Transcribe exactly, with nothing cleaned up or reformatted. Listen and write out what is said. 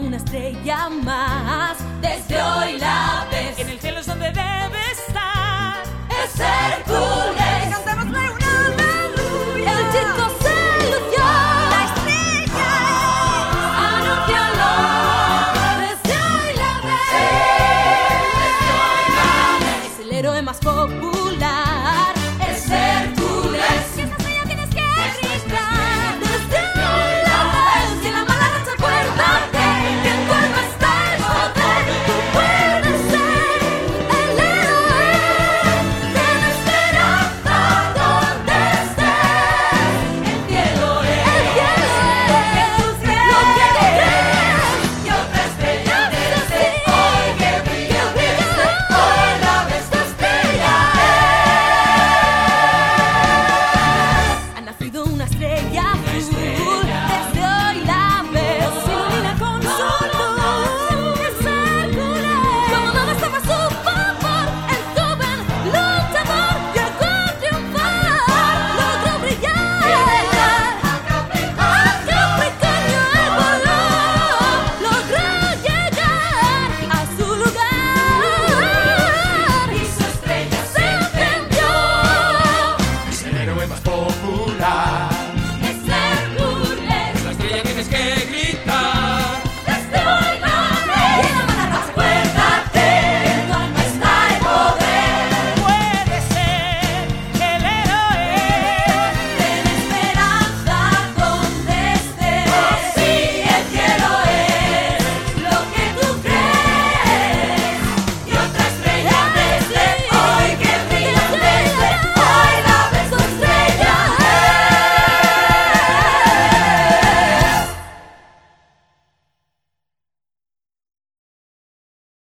una estrella más. Desde hoy la ves. En el cielo es donde debe estar. Es Hércules. Cantémosle una aleluya. El chico se lució. La estrella. Anúncialo. Desde hoy la ves. Es el héroe más popular.